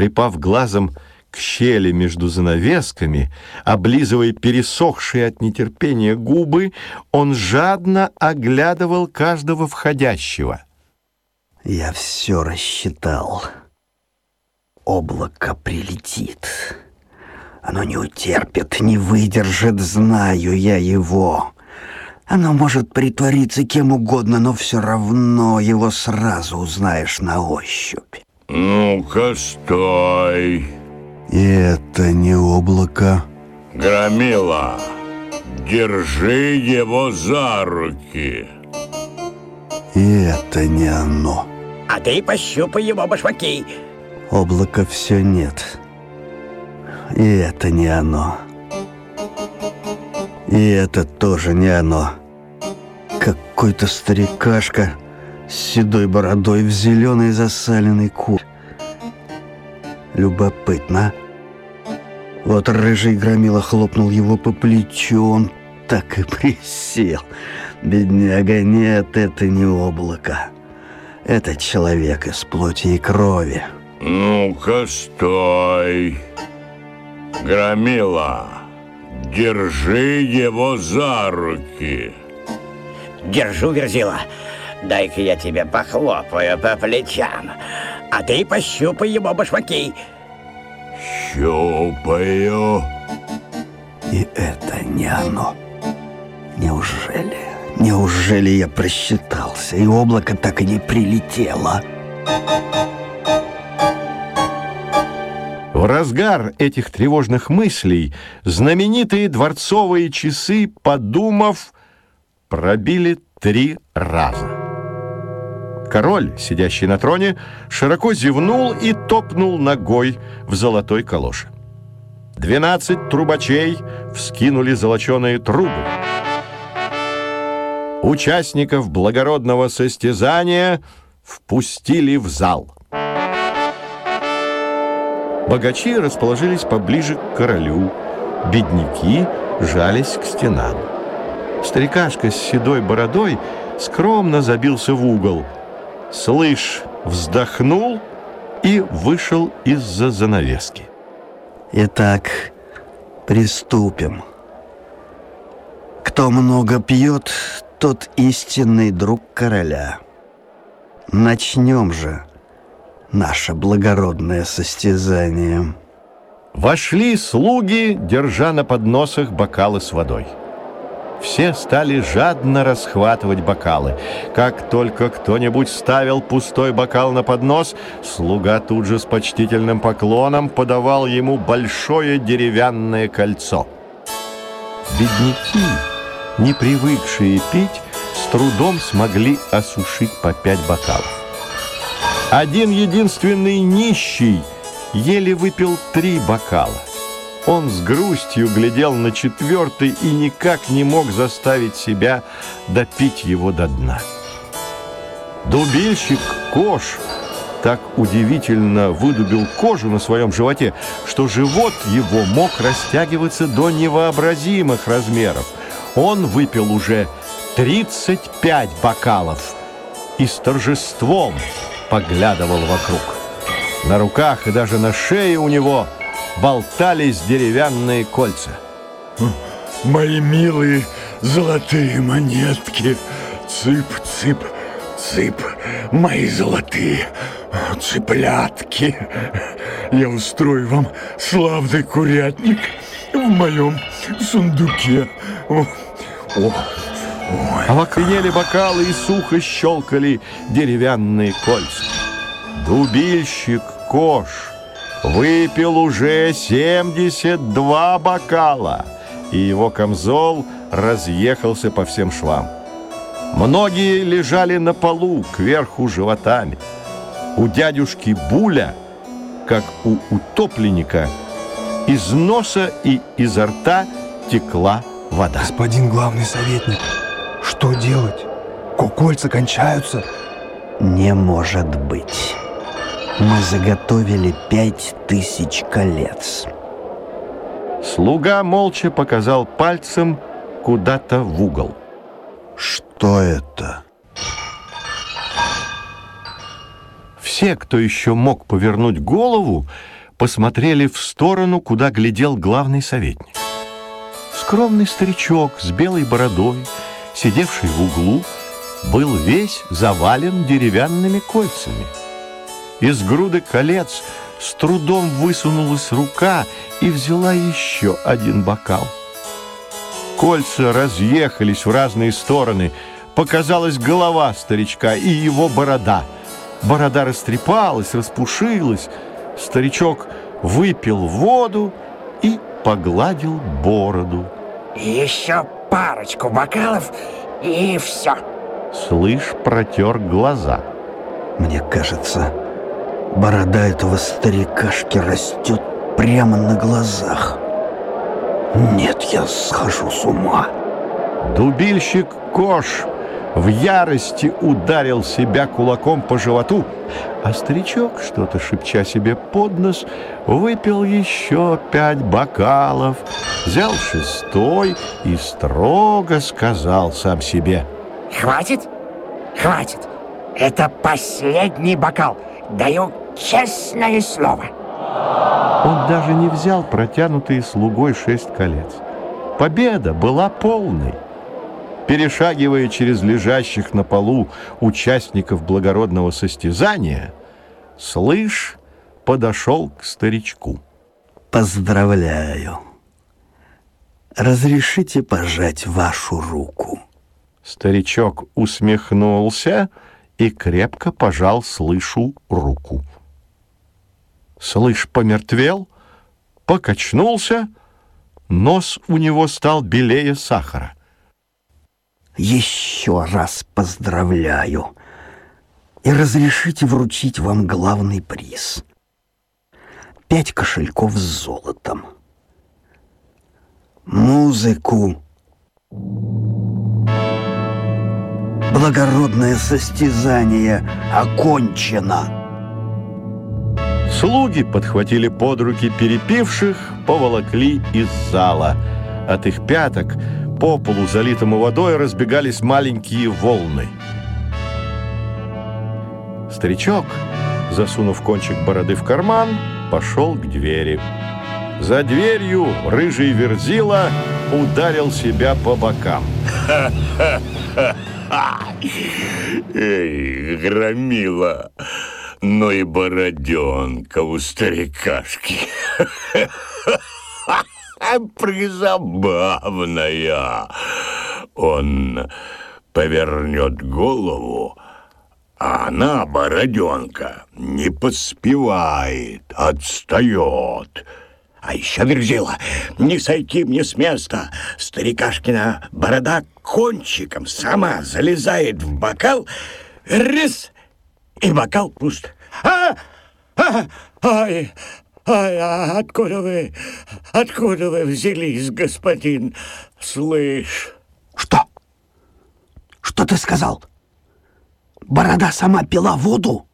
Припав глазом к щели между занавесками, облизывая пересохшие от нетерпения губы, он жадно оглядывал каждого входящего. Я все рассчитал. Облако прилетит. Оно не утерпит, не выдержит, знаю я его. Оно может притвориться кем угодно, но все равно его сразу узнаешь на ощупь. Ну-ка, стой. Это не облако. Громила, держи его за руки. Это не оно. А ты пощупай его башмаки. Облака все нет. И это не оно. И это тоже не оно. Какой-то старикашка с седой бородой в зеленой засаленной куртке. Любопытно. Вот рыжий Громила хлопнул его по плечу, он так и присел. Бедняга, нет, это не облако. Это человек из плоти и крови. Ну-ка, стой. Громила, держи его за руки. Держу, Верзила. Дай-ка я тебе похлопаю по плечам. А ты пощупай его башмаки. Щупаю. И это не оно. Неужели? Неужели я просчитался, и облако так и не прилетело? В разгар этих тревожных мыслей знаменитые дворцовые часы, подумав, пробили 3 раза. Король, сидящий на троне, широко зевнул и топнул ногой в золотой калоше. 12 трубачей вскинули золоченые трубы. Участников благородного состязания впустили в зал. Богачи расположились поближе к королю, бедняки жались к стенам. Старикашка с седой бородой скромно забился в угол. Слышь вздохнул и вышел из-за занавески. Итак, приступим. Кто много пьет, тот истинный друг короля. Начнем же наше благородное состязание. Вошли слуги, держа на подносах бокалы с водой. Все стали жадно расхватывать бокалы. Как только кто-нибудь ставил пустой бокал на поднос, слуга тут же с почтительным поклоном подавал ему большое деревянное кольцо. Бедняки, не привыкшие пить, с трудом смогли осушить по 5 бокалов. Один единственный нищий еле выпил 3 бокала. Он с грустью глядел на 4-й и никак не мог заставить себя допить его до дна. Дубильщик Кош так удивительно выдубил кожу на своем животе, что живот его мог растягиваться до невообразимых размеров. Он выпил уже 35 бокалов и с торжеством поглядывал вокруг. На руках и даже на шее у него болтались деревянные кольца. Мои милые золотые монетки, цып, цып, цып, мои золотые цыплятки. Я устрою вам славный курятник в моем сундуке. Окренели бокалы и сухо щелкали деревянные кольца. Дубильщик Кош выпил уже 72 бокала, и его камзол разъехался по всем швам. Многие лежали на полу, кверху животами. У дядюшки Буля, как у утопленника, из носа и изо рта текла вода. Господин главный советник, что делать? Кольца кончаются. Не может быть. Мы заготовили 5000 колец. Слуга молча показал пальцем куда-то в угол. Что это? Все, кто еще мог повернуть голову, посмотрели в сторону, куда глядел главный советник. Скромный старичок с белой бородой, сидевший в углу, был весь завален деревянными кольцами. Из груды колец с трудом высунулась рука и взяла еще один бокал. Кольца разъехались в разные стороны. Показалась голова старичка и его борода. Борода растрепалась, распушилась. Старичок выпил воду и погладил бороду. Еще парочку бокалов, и все. Слышь протер глаза. Мне кажется, борода этого старикашки растет прямо на глазах. Нет, я схожу с ума. Дубильщик Кош в ярости ударил себя кулаком по животу, а старичок, что-то шепча себе под нос, выпил еще 5 бокалов, взял 6-й и строго сказал сам себе: Хватит? Хватит. Это последний бокал. Даю честное слово. Он даже не взял протянутые слугой 6 колец. Победа была полной. Перешагивая через лежащих на полу участников благородного состязания, Слышь подошел к старичку. Поздравляю. Разрешите пожать вашу руку? Старичок усмехнулся и крепко пожал Слышу руку. Слышь помертвел, покачнулся, нос у него стал белее сахара. Еще раз поздравляю и разрешите вручить вам главный приз. 5 кошельков с золотом. Музыку. Благородное состязание окончено. Слуги подхватили под руки перепивших, поволокли из зала. От их пяток по полу, залитому водой, разбегались маленькие волны. Старичок, засунув кончик бороды в карман, пошел к двери. За дверью рыжий Верзила ударил себя по бокам. Эй, громила, ну и бороденка у старикашки. Призабавная. Он повернет голову, а она, бороденка, не поспевает, отстает. А еще, Верзила, не сойти мне с места. Старикашкина борода кончиком сама залезает в бокал, раз, и бокал пуст. Ай, откуда вы взялись, господин Слышь? Что? Что ты сказал? Борода сама пила воду?